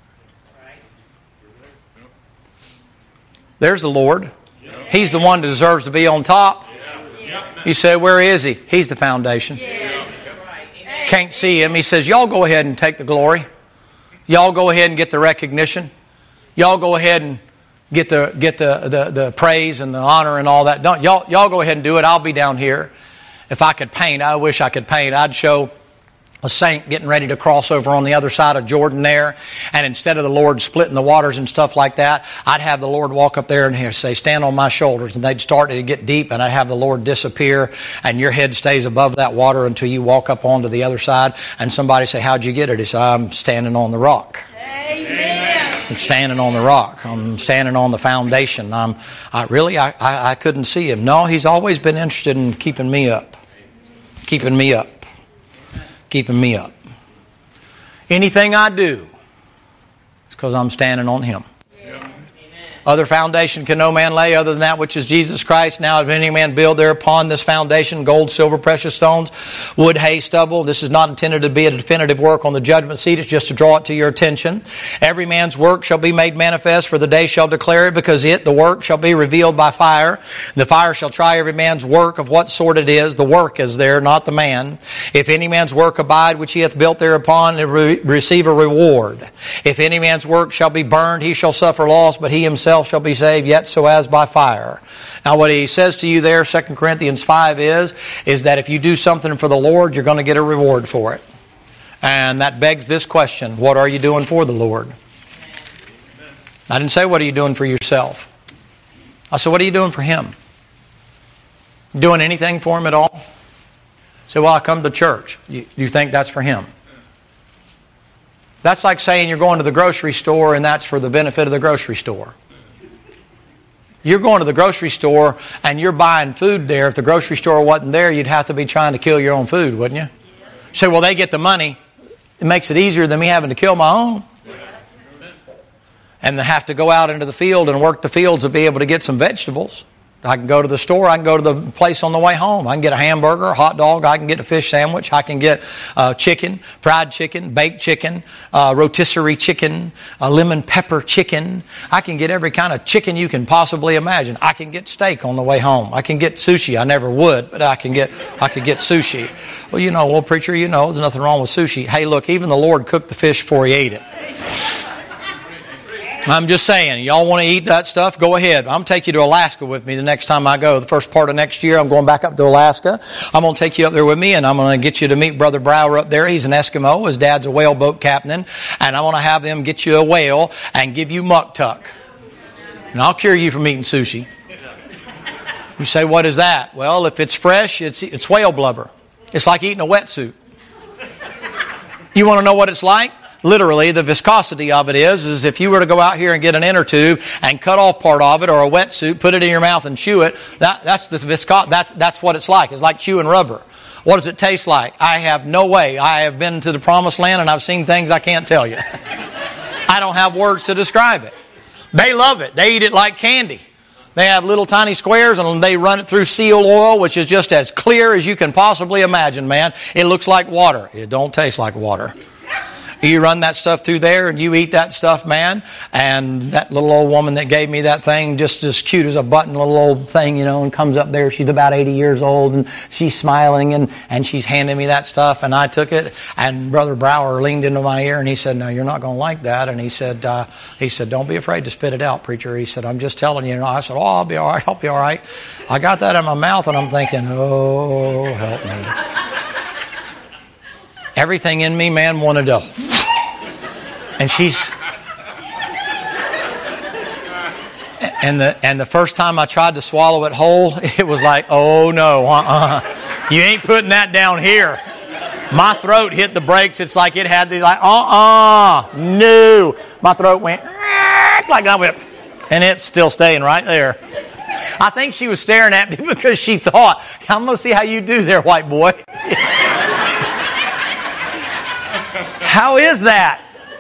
There's the Lord. He's the one that deserves to be on top. You say, where is He? He's the foundation. Can't see Him. He says, y'all go ahead and take the glory. Y'all go ahead and get the recognition. Y'all go ahead and get the praise and the honor and all that. Don't y'all go ahead and do it. I'll be down here. If I could paint, I wish I could paint. I'd show a saint getting ready to cross over on the other side of Jordan there, and instead of the Lord splitting the waters and stuff like that, I'd have the Lord walk up there and here say, stand on my shoulders, and they'd start to get deep, and I'd have the Lord disappear, and your head stays above that water until you walk up onto the other side, and somebody say, how'd you get it? He said, I'm standing on the rock. Amen. I'm standing on the rock. I'm standing on the foundation. I couldn't see Him. No, He's always been interested in keeping me up. Keeping me up. Keeping me up. Anything I do, it's because I'm standing on Him. Other foundation can no man lay other than that which is Jesus Christ. Now if any man build thereupon this foundation, gold, silver, precious stones, wood, hay, stubble. This is not intended to be a definitive work on the judgment seat. It's just to draw it to your attention. Every man's work shall be made manifest, for the day shall declare it, because the work, shall be revealed by fire. The fire shall try every man's work of what sort it is. The work is there, not the man. If any man's work abide, which he hath built thereupon, he receive a reward. If any man's work shall be burned, he shall suffer loss, but he himself shall be saved, yet so as by fire. Now what he says to you there, 2 Corinthians 5 is that if you do something for the Lord, you're going to get a reward for it. And that begs this question, what are you doing for the Lord? I didn't say, what are you doing for yourself? I said, what are you doing for Him? Doing anything for Him at all? Say, well, I come to church. You think that's for Him? That's like saying you're going to the grocery store and that's for the benefit of the grocery store. You're going to the grocery store and you're buying food there. If the grocery store wasn't there, you'd have to be trying to kill your own food, wouldn't you? Say, well, they get the money. It makes it easier than me having to kill my own. And to have to go out into the field and work the fields to be able to get some vegetables. I can go to the store. I can go to the place on the way home. I can get a hamburger, a hot dog. I can get a fish sandwich. I can get chicken, fried chicken, baked chicken, rotisserie chicken, lemon pepper chicken. I can get every kind of chicken you can possibly imagine. I can get steak on the way home. I can get sushi. I never would, but I could get sushi. Well, preacher, there's nothing wrong with sushi. Hey, look, even the Lord cooked the fish before He ate it. I'm just saying, y'all want to eat that stuff? Go ahead. I'm going to take you to Alaska with me the next time I go. The first part of next year, I'm going back up to Alaska. I'm going to take you up there with me, and I'm going to get you to meet Brother Brower up there. He's an Eskimo. His dad's a whaleboat captain. And I want to have them get you a whale and give you muktuk. And I'll cure you from eating sushi. You say, what is that? Well, if it's fresh, it's whale blubber. It's like eating a wetsuit. You want to know what it's like? Literally, the viscosity of it is if you were to go out here and get an inner tube and cut off part of it, or a wetsuit, put it in your mouth and chew it, that's what it's like. It's like chewing rubber. What does it taste like? I have no way. I have been to the promised land and I've seen things I can't tell you. I don't have words to describe it. They love it. They eat it like candy. They have little tiny squares and they run it through seal oil, which is just as clear as you can possibly imagine, man. It looks like water. It don't taste like water. You run that stuff through there and you eat that stuff, man. And that little old woman that gave me that thing, just as cute as a button, little old thing, and comes up there. She's about 80 years old and she's smiling and she's handing me that stuff. And I took it, and Brother Brower leaned into my ear and he said, "No, you're not going to like that." And he said, "Don't be afraid to spit it out, preacher." He said, "I'm just telling you." And I said, "Oh, I'll be all right. I'll be all right." I got that in my mouth and I'm thinking, oh, help me. Everything in me, man, wanted to. And and the first time I tried to swallow it whole, it was like, oh no, you ain't putting that down here. My throat hit the brakes. It's like it had these no. My throat went like that went, and it's still staying right there. I think she was staring at me because she thought, I'm going to see how you do there, white boy. How is that?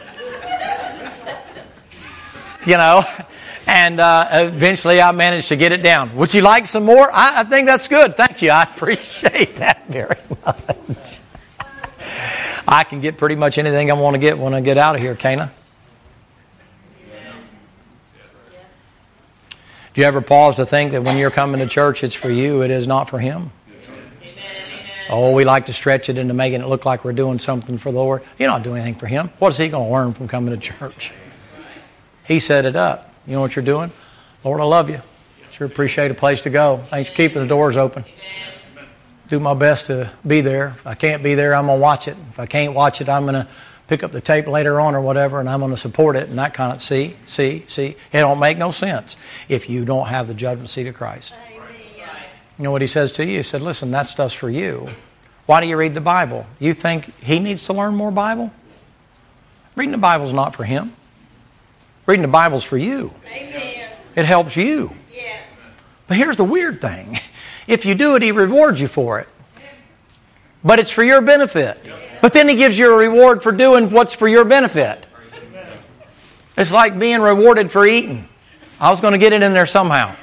And eventually I managed to get it down. Would you like some more? I think that's good. Thank you. I appreciate that very much. I can get pretty much anything I want to get when I get out of here, can't I? Do you ever pause to think that when you're coming to church, it's for you, it is not for Him? Oh, we like to stretch it into making it look like we're doing something for the Lord. You're not doing anything for Him. What is He going to learn from coming to church? He set it up. You know what you're doing? Lord, I love you. Sure appreciate a place to go. Thanks for keeping the doors open. Do my best to be there. If I can't be there, I'm going to watch it. If I can't watch it, I'm going to pick up the tape later on or whatever, and I'm going to support it and that kind of, see. It don't make no sense if you don't have the judgment seat of Christ. You know what He says to you? He said, listen, that stuff's for you. Why do you read the Bible? You think he needs to learn more Bible? Reading the Bible's not for him. Reading the Bible's for you. Amen. It helps you. Yes. But here's the weird thing. If you do it, He rewards you for it. But it's for your benefit. But then He gives you a reward for doing what's for your benefit. It's like being rewarded for eating. I was going to get it in there somehow.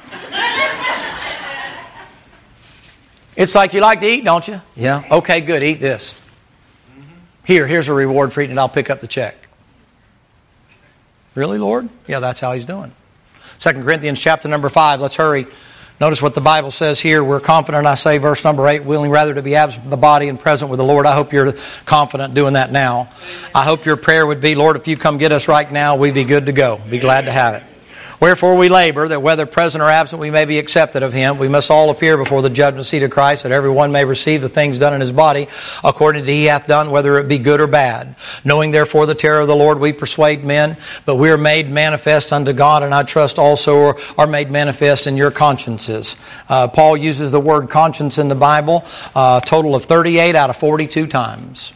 It's like, you like to eat, don't you? Yeah. Okay, good. Eat this. Here's a reward for eating it. I'll pick up the check. Really, Lord? Yeah, that's how He's doing. 2 Corinthians chapter number 5. Let's hurry. Notice what the Bible says here. We're confident, I say, verse number 8, willing rather to be absent from the body and present with the Lord. I hope you're confident doing that now. I hope your prayer would be, Lord, if you come get us right now, we'd be good to go. Be glad to have it. Wherefore we labor, that whether present or absent we may be accepted of Him. We must all appear before the judgment seat of Christ, that every one may receive the things done in his body, according to He hath done, whether it be good or bad. Knowing therefore the terror of the Lord, we persuade men, but we are made manifest unto God, and I trust also are made manifest in your consciences. Paul uses the word conscience in the Bible a total of 38 out of 42 times.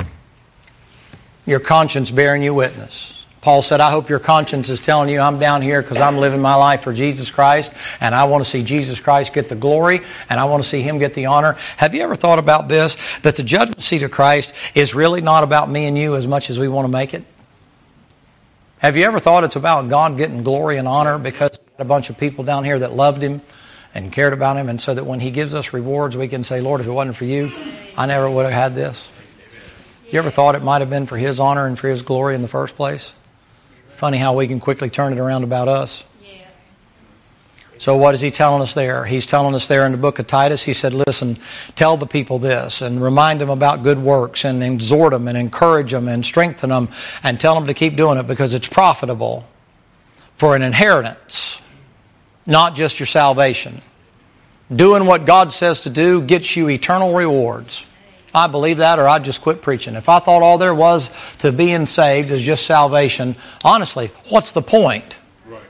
Your conscience bearing you witness. Paul said, I hope your conscience is telling you I'm down here because I'm living my life for Jesus Christ, and I want to see Jesus Christ get the glory, and I want to see Him get the honor. Have you ever thought about this? That the judgment seat of Christ is really not about me and you as much as we want to make it? Have you ever thought it's about God getting glory and honor because a bunch of people down here that loved Him and cared about Him, and so that when He gives us rewards, we can say, Lord, if it wasn't for you, I never would have had this? You ever thought it might have been for His honor and for His glory in the first place? Funny how we can quickly turn it around about us. Yes. So what is he telling us there? He's telling us there in the book of Titus, he said, listen, tell the people this and remind them about good works and exhort them and encourage them and strengthen them and tell them to keep doing it because it's profitable. for an inheritance, not just your salvation. Doing what God says to do gets you eternal rewards. I believe that, or I'd just quit preaching. If I thought all there was to being saved is just salvation, honestly, what's the point?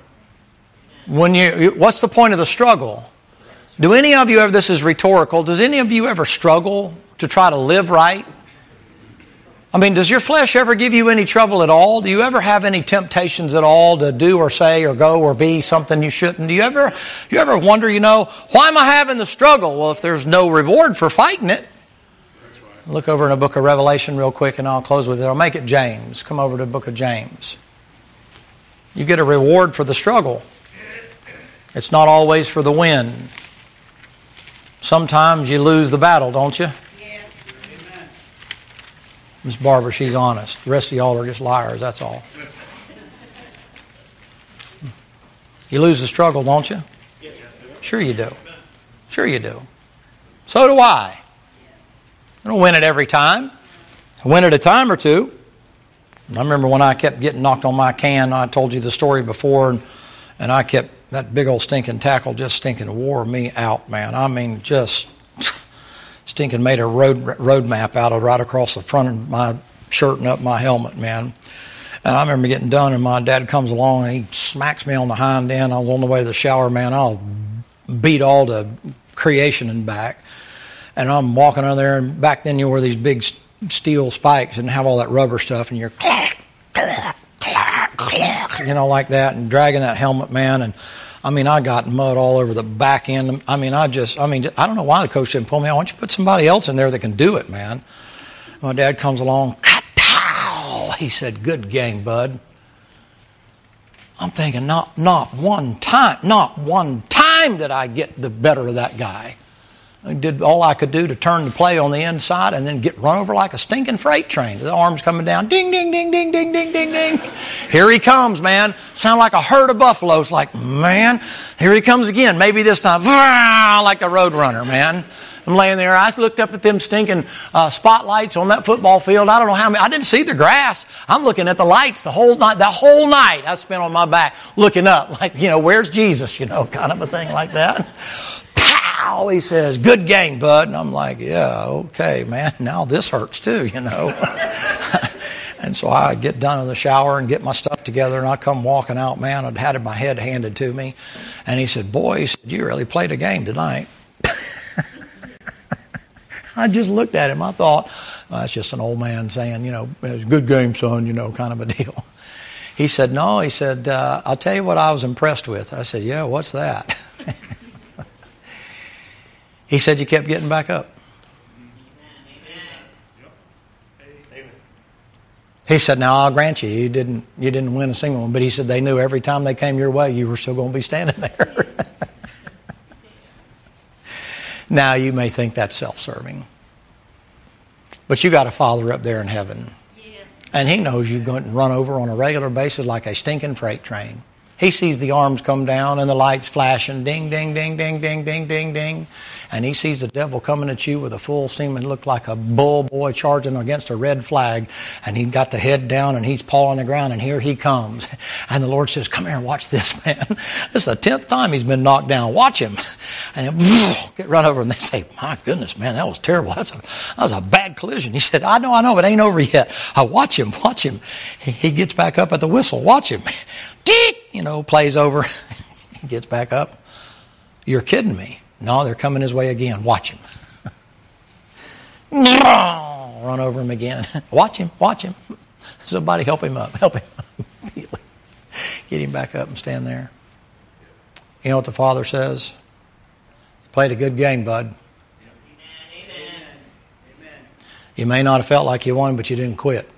What's the point of the struggle? Do any of you ever, this is rhetorical, does any of you ever struggle to try to live right? I mean, does your flesh ever give you any trouble at all? Do you ever have any temptations at all to do or say or go or be something you shouldn't? Do you ever wonder, why am I having the struggle? Well, if there's no reward for fighting it. Look over in the book of Revelation real quick and I'll close with it. I'll make it James. Come over to the book of James. You get a reward for the struggle. It's not always for the win. Sometimes you lose the battle, don't you? Yes. Amen. Miss Barbara, she's honest. The rest of y'all are just liars, that's all. You lose the struggle, don't you? Sure you do. Sure you do. So do I. I don't win it every time. I win it a time or two. I remember when I kept getting knocked on my can. I told you the story before, and I kept, that big old stinking tackle just stinking wore me out, man. I mean, just stinking made a road map out of right across the front of my shirt and up my helmet, man. And I remember getting done, and my dad comes along, and he smacks me on the hind end. I was on the way to the shower, man. I'll beat all the creation and back. And I'm walking on there, and back then you wore these big steel spikes and have all that rubber stuff, and you're clack, clack, clack, clack, like that, and dragging that helmet, man. And I mean, I got mud all over the back end. I don't know why the coach didn't pull me out. Why don't you put somebody else in there that can do it, man? My dad comes along, ka-tow! He said, "Good game, bud." I'm thinking, not one time did I get the better of that guy. I did all I could do to turn the play on the inside and then get run over like a stinking freight train. The arms coming down. Ding, ding, ding, ding, ding, ding, ding, ding. Here he comes, man. Sound like a herd of buffaloes. Like, man, here he comes again. Maybe this time, like a road runner, man. I'm laying there. I looked up at them stinking spotlights on that football field. I don't know how many. I didn't see the grass. I'm looking at the lights the whole night. The whole night I spent on my back looking up like, where's Jesus? Kind of a thing like that. Pow! He says, "Good game, bud." And I'm like, yeah, okay, man. Now this hurts too, And so I get done in the shower and get my stuff together, and I come walking out, man. I'd had my head handed to me. And he said, "Boy," you really played a game tonight. I just looked at him. I thought, well, that's just an old man saying, it was a good game, son, kind of a deal. He said, "No," he said, "I'll tell you what I was impressed with." I said, "Yeah, what's that?" He said, "You kept getting back up." He said, "Now I'll grant you didn't win a single one," but he said they knew every time they came your way, you were still going to be standing there. Now you may think that's self-serving, but you got a Father up there in heaven, and He knows you're going to run over on a regular basis like a stinking freight train. He sees the arms come down and the lights flashing, ding, ding, ding, ding, ding, ding, ding, ding. And he sees the devil coming at you with a full steam and looked like a bull boy charging against a red flag. And he got the head down and he's pawing the ground, and here he comes. And the Lord says, "Come here and watch this, man." This is the 10th time he's been knocked down. Watch him. And get run over, and they say, "My goodness, man, that was terrible. That was a bad collision." He said, I know, but it ain't over yet. Watch him. He gets back up at the whistle. Watch him. Plays over. He gets back up. "You're kidding me." "No, they're coming his way again. Watch him." Run over him again. Watch him. Somebody help him up. Get him back up and stand there. You know what the Father says? "You played a good game, bud." Amen. You may not have felt like you won, but you didn't quit.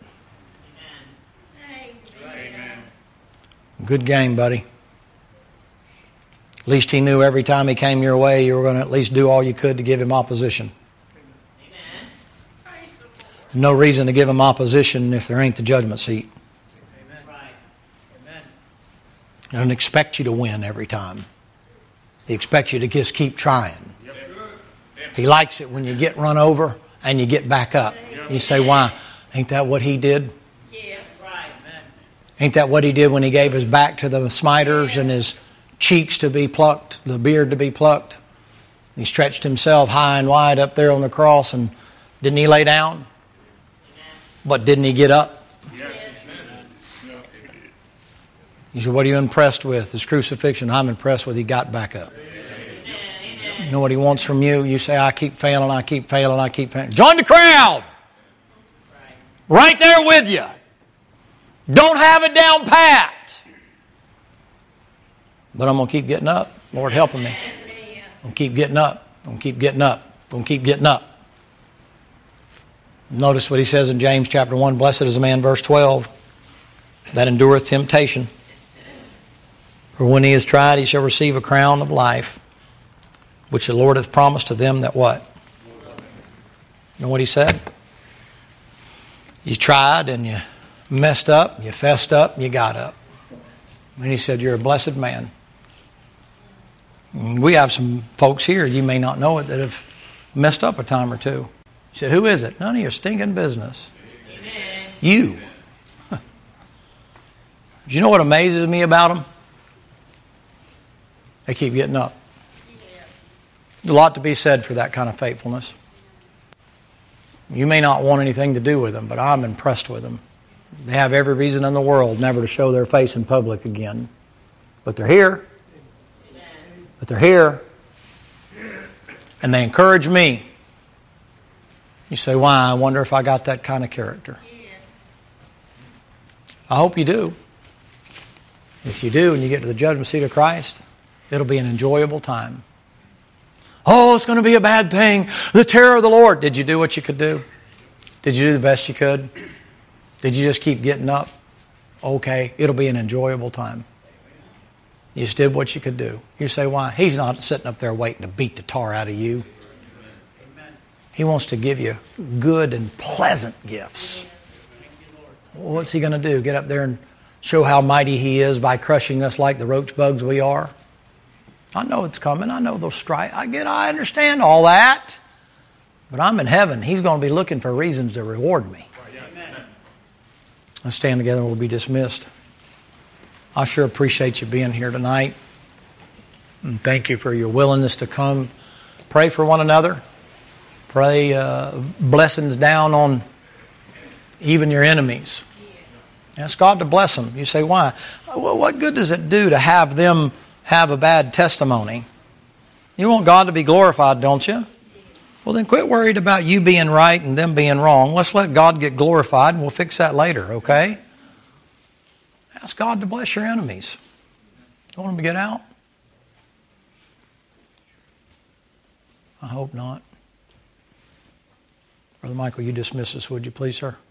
Good game, buddy. At least he knew every time he came your way, you were going to at least do all you could to give him opposition. Amen. No reason to give him opposition if there ain't the judgment seat. Amen. Right. Amen. He doesn't expect you to win every time. He expects you to just keep trying. He likes it when you get run over and you get back up. You say, "Why? Ain't that what he did?" Yes. Right. Amen. Ain't that what he did when he gave his back to the smiters and his cheeks to be plucked, the beard to be plucked? He stretched himself high and wide up there on the cross, and didn't he lay down? But didn't he get up? Yes. You said, what are you impressed with? His crucifixion. I'm impressed with he got back up. You know what he wants from you? You say, I keep failing, I keep failing, I keep failing. Join the crowd. Right there with you. Don't have it down pat. But I'm going to keep getting up. Lord, helping me. I'm going to keep getting up. I'm going to keep getting up. I'm going to keep getting up. Notice what he says in James chapter 1. Blessed is the man, verse 12, that endureth temptation. For when he is tried, he shall receive a crown of life, which the Lord hath promised to them that what? You know what he said? You tried and you messed up, you fessed up, and you got up. And he said, you're a blessed man. And we have some folks here, you may not know it, that have messed up a time or two. He said, who is it? None of your stinking business. Amen. You. Do you know what amazes me about them? They keep getting up. There's a lot to be said for that kind of faithfulness. You may not want anything to do with them, but I'm impressed with them. They have every reason in the world never to show their face in public again. But they're here. But they're here. And they encourage me. You say, why? I wonder if I got that kind of character. I hope you do. If you do and you get to the judgment seat of Christ, it'll be an enjoyable time. Oh, it's going to be a bad thing. The terror of the Lord. Did you do what you could do? Did you do the best you could? Did you just keep getting up? Okay, it'll be an enjoyable time. You just did what you could do. You say, why? He's not sitting up there waiting to beat the tar out of you. He wants to give you good and pleasant gifts. Well, what's he going to do? Get up there and show how mighty he is by crushing us like the roach bugs we are? I know it's coming. I know they'll strike. I understand all that. But I'm in heaven. He's going to be looking for reasons to reward me. Let's stand together and we'll be dismissed. I sure appreciate you being here tonight. And thank you for your willingness to come. Pray for one another. Pray blessings down on even your enemies. Ask God to bless them. You say, why? Well, what good does it do to have them have a bad testimony? You want God to be glorified, don't you? Well, then quit worried about you being right and them being wrong. Let's let God get glorified and we'll fix that later, okay? Ask God to bless your enemies. You want them to get out? I hope not. Brother Michael, you dismiss us, would you please, sir?